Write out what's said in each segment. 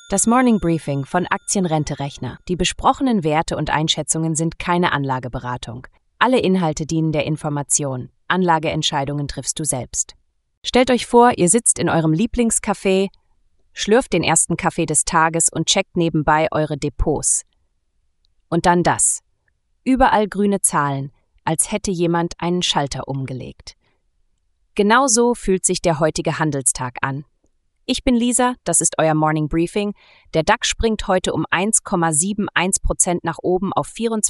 Das Morning Briefing von Aktienrente-Rechner. Die besprochenen Werte und Einschätzungen sind keine Anlageberatung. Alle Inhalte dienen der Information. Anlageentscheidungen triffst du selbst. Stellt euch vor, ihr sitzt in eurem Lieblingscafé, schlürft den ersten Kaffee des Tages und checkt nebenbei eure Depots. Und dann das. Überall grüne Zahlen, als hätte jemand einen Schalter umgelegt. Genauso fühlt sich der heutige Handelstag an. Ich bin Lisa, das ist euer Morning Briefing. Der DAX springt heute um 1,71% nach oben auf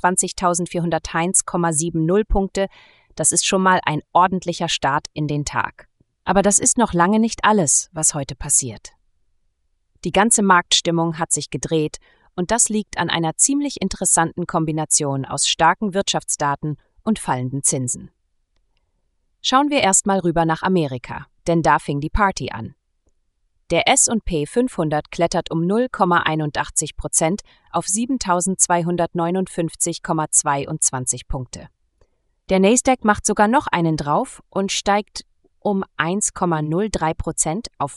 24.401,70 Punkte. Das ist schon mal ein ordentlicher Start in den Tag. Aber das ist noch lange nicht alles, was heute passiert. Die ganze Marktstimmung hat sich gedreht und das liegt an einer ziemlich interessanten Kombination aus starken Wirtschaftsdaten und fallenden Zinsen. Schauen wir erstmal rüber nach Amerika, denn da fing die Party an. Der S&P 500 klettert um 0,81% auf 7.259,22 Punkte. Der Nasdaq macht sogar noch einen drauf und steigt um 1,03% auf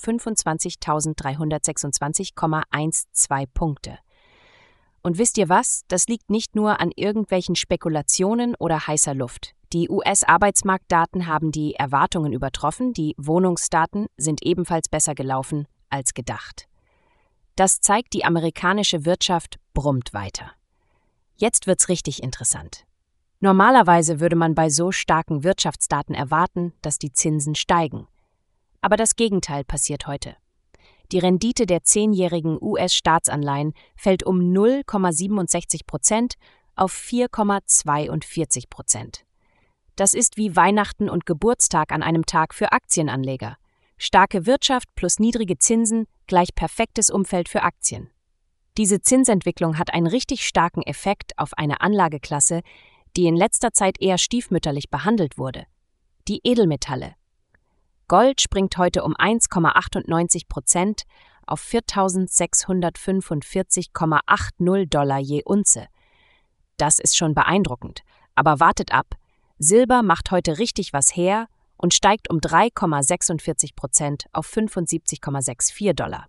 25.326,12 Punkte. Und wisst ihr was? Das liegt nicht nur an irgendwelchen Spekulationen oder heißer Luft. Die US-Arbeitsmarktdaten haben die Erwartungen übertroffen, die Wohnungsdaten sind ebenfalls besser gelaufen als gedacht. Das zeigt, die amerikanische Wirtschaft brummt weiter. Jetzt wird's richtig interessant. Normalerweise würde man bei so starken Wirtschaftsdaten erwarten, dass die Zinsen steigen. Aber das Gegenteil passiert heute. Die Rendite der 10-jährigen US-Staatsanleihen fällt um 0,67% auf 4,42%. Das ist wie Weihnachten und Geburtstag an einem Tag für Aktienanleger. Starke Wirtschaft plus niedrige Zinsen gleich perfektes Umfeld für Aktien. Diese Zinsentwicklung hat einen richtig starken Effekt auf eine Anlageklasse, die in letzter Zeit eher stiefmütterlich behandelt wurde. Die Edelmetalle. Gold springt heute um 1,98% auf 4.645,80 Dollar je Unze. Das ist schon beeindruckend, aber wartet ab. Silber macht heute richtig was her und steigt um 3,46% auf 75,64 Dollar.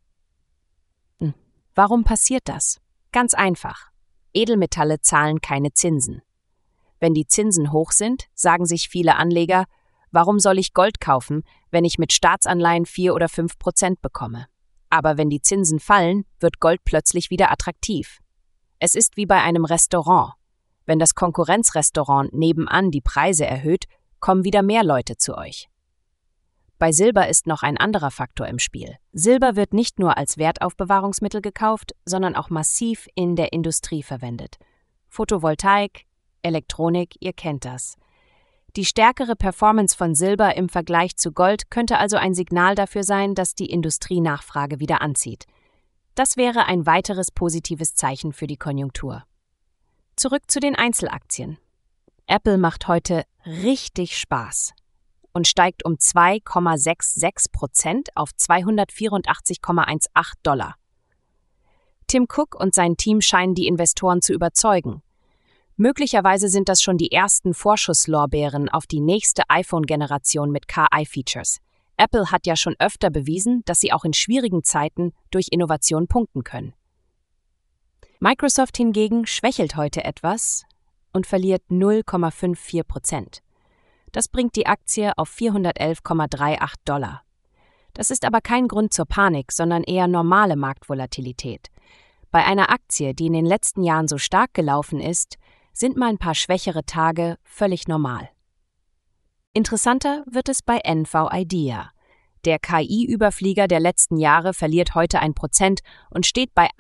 Warum passiert das? Ganz einfach. Edelmetalle zahlen keine Zinsen. Wenn die Zinsen hoch sind, sagen sich viele Anleger, warum soll ich Gold kaufen, wenn ich mit Staatsanleihen 4 oder 5% bekomme? Aber wenn die Zinsen fallen, wird Gold plötzlich wieder attraktiv. Es ist wie bei einem Restaurant. Wenn das Konkurrenzrestaurant nebenan die Preise erhöht, kommen wieder mehr Leute zu euch. Bei Silber ist noch ein anderer Faktor im Spiel. Silber wird nicht nur als Wertaufbewahrungsmittel gekauft, sondern auch massiv in der Industrie verwendet. Photovoltaik, Elektronik, ihr kennt das. Die stärkere Performance von Silber im Vergleich zu Gold könnte also ein Signal dafür sein, dass die Industrienachfrage wieder anzieht. Das wäre ein weiteres positives Zeichen für die Konjunktur. Zurück zu den Einzelaktien. Apple macht heute richtig Spaß und steigt um 2,66% auf 284,18 Dollar. Tim Cook und sein Team scheinen die Investoren zu überzeugen. Möglicherweise sind das schon die ersten Vorschusslorbeeren auf die nächste iPhone-Generation mit KI-Features. Apple hat ja schon öfter bewiesen, dass sie auch in schwierigen Zeiten durch Innovation punkten können. Microsoft hingegen schwächelt heute etwas und verliert 0,54%. Das bringt die Aktie auf 411,38 Dollar. Das ist aber kein Grund zur Panik, sondern eher normale Marktvolatilität. Bei einer Aktie, die in den letzten Jahren so stark gelaufen ist, sind mal ein paar schwächere Tage völlig normal. Interessanter wird es bei NVIDIA. Der KI-Überflieger der letzten Jahre verliert heute 1% und steht bei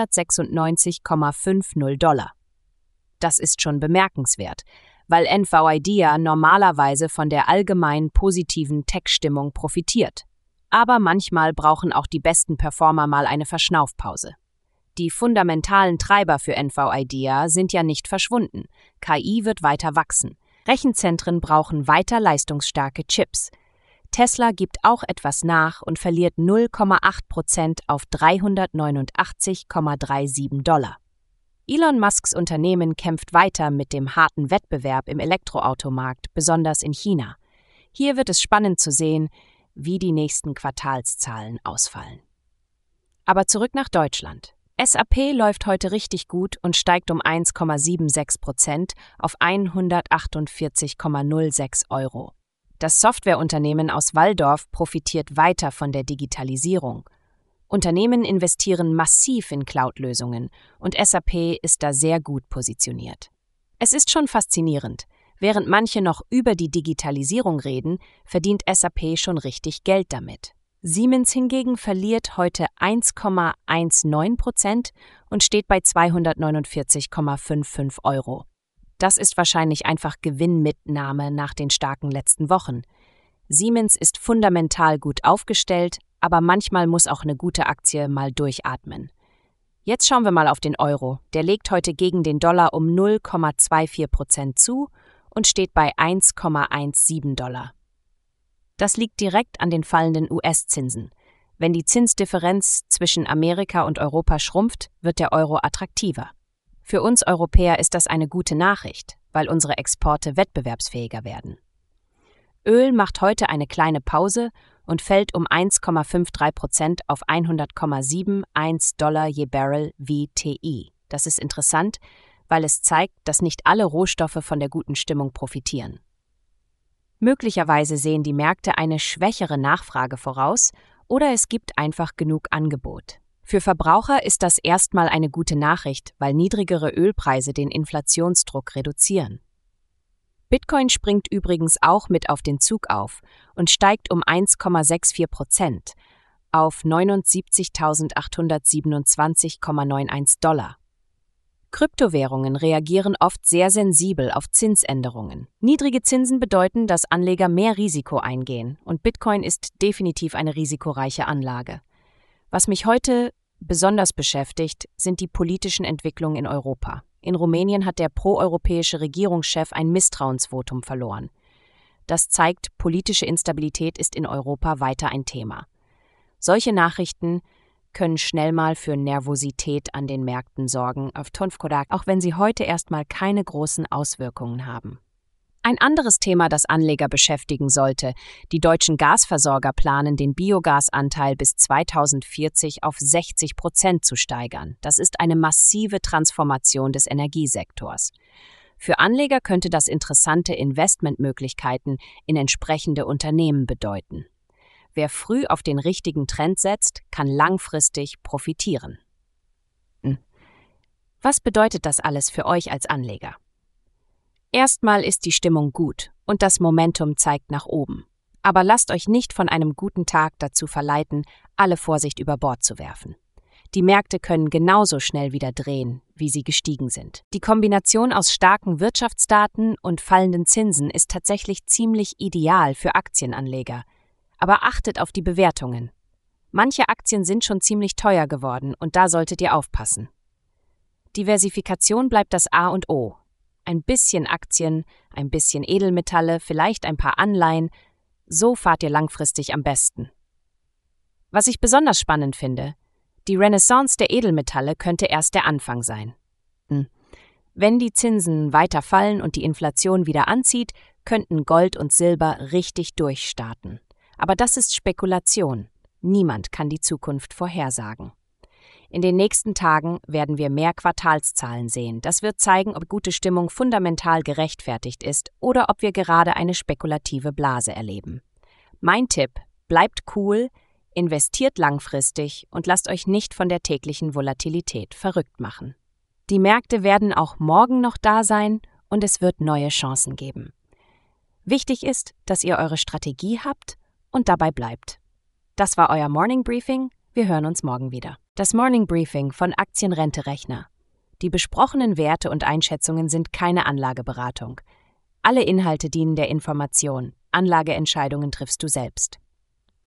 196,50 Dollar. Das ist schon bemerkenswert, weil NVIDIA normalerweise von der allgemein positiven Tech-Stimmung profitiert. Aber manchmal brauchen auch die besten Performer mal eine Verschnaufpause. Die fundamentalen Treiber für NVIDIA sind ja nicht verschwunden. KI wird weiter wachsen. Rechenzentren brauchen weiter leistungsstarke Chips. Tesla gibt auch etwas nach und verliert 0,8% auf 389,37 Dollar. Elon Musks Unternehmen kämpft weiter mit dem harten Wettbewerb im Elektroautomarkt, besonders in China. Hier wird es spannend zu sehen, wie die nächsten Quartalszahlen ausfallen. Aber zurück nach Deutschland. SAP läuft heute richtig gut und steigt um 1,76% auf 148,06 Euro. Das Softwareunternehmen aus Walldorf profitiert weiter von der Digitalisierung. Unternehmen investieren massiv in Cloud-Lösungen und SAP ist da sehr gut positioniert. Es ist schon faszinierend. Während manche noch über die Digitalisierung reden, verdient SAP schon richtig Geld damit. Siemens hingegen verliert heute 1,19% und steht bei 249,55 Euro. Das ist wahrscheinlich einfach Gewinnmitnahme nach den starken letzten Wochen. Siemens ist fundamental gut aufgestellt, aber manchmal muss auch eine gute Aktie mal durchatmen. Jetzt schauen wir mal auf den Euro. Der legt heute gegen den Dollar um 0,24% zu und steht bei 1,17 Dollar. Das liegt direkt an den fallenden US-Zinsen. Wenn die Zinsdifferenz zwischen Amerika und Europa schrumpft, wird der Euro attraktiver. Für uns Europäer ist das eine gute Nachricht, weil unsere Exporte wettbewerbsfähiger werden. Öl macht heute eine kleine Pause und fällt um 1,53% auf 100,71 Dollar je Barrel WTI. Das ist interessant, weil es zeigt, dass nicht alle Rohstoffe von der guten Stimmung profitieren. Möglicherweise sehen die Märkte eine schwächere Nachfrage voraus oder es gibt einfach genug Angebot. Für Verbraucher ist das erstmal eine gute Nachricht, weil niedrigere Ölpreise den Inflationsdruck reduzieren. Bitcoin springt übrigens auch mit auf den Zug auf und steigt um 1,64% auf 79.827,91 Dollar. Kryptowährungen reagieren oft sehr sensibel auf Zinsänderungen. Niedrige Zinsen bedeuten, dass Anleger mehr Risiko eingehen und Bitcoin ist definitiv eine risikoreiche Anlage. Was mich heute besonders beschäftigt, sind die politischen Entwicklungen in Europa. In Rumänien hat der proeuropäische Regierungschef ein Misstrauensvotum verloren. Das zeigt, politische Instabilität ist in Europa weiter ein Thema. Solche Nachrichten können schnell mal für Nervosität an den Märkten sorgen, auch wenn sie heute erstmal keine großen Auswirkungen haben. Ein anderes Thema, das Anleger beschäftigen sollte: Die deutschen Gasversorger planen, den Biogasanteil bis 2040 auf 60% zu steigern. Das ist eine massive Transformation des Energiesektors. Für Anleger könnte das interessante Investmentmöglichkeiten in entsprechende Unternehmen bedeuten. Wer früh auf den richtigen Trend setzt, kann langfristig profitieren. Was bedeutet das alles für euch als Anleger? Erstmal ist die Stimmung gut und das Momentum zeigt nach oben. Aber lasst euch nicht von einem guten Tag dazu verleiten, alle Vorsicht über Bord zu werfen. Die Märkte können genauso schnell wieder drehen, wie sie gestiegen sind. Die Kombination aus starken Wirtschaftsdaten und fallenden Zinsen ist tatsächlich ziemlich ideal für Aktienanleger. Aber achtet auf die Bewertungen. Manche Aktien sind schon ziemlich teuer geworden und da solltet ihr aufpassen. Diversifikation bleibt das A und O. Ein bisschen Aktien, ein bisschen Edelmetalle, vielleicht ein paar Anleihen. So fahrt ihr langfristig am besten. Was ich besonders spannend finde: Die Renaissance der Edelmetalle könnte erst der Anfang sein. Wenn die Zinsen weiter fallen und die Inflation wieder anzieht, könnten Gold und Silber richtig durchstarten. Aber das ist Spekulation. Niemand kann die Zukunft vorhersagen. In den nächsten Tagen werden wir mehr Quartalszahlen sehen. Das wird zeigen, ob gute Stimmung fundamental gerechtfertigt ist oder ob wir gerade eine spekulative Blase erleben. Mein Tipp: Bleibt cool, investiert langfristig und lasst euch nicht von der täglichen Volatilität verrückt machen. Die Märkte werden auch morgen noch da sein und es wird neue Chancen geben. Wichtig ist, dass ihr eure Strategie habt und dabei bleibt. Das war euer Morning Briefing. Wir hören uns morgen wieder. Das Morning Briefing von Aktienrente-Rechner. Die besprochenen Werte und Einschätzungen sind keine Anlageberatung. Alle Inhalte dienen der Information. Anlageentscheidungen triffst du selbst.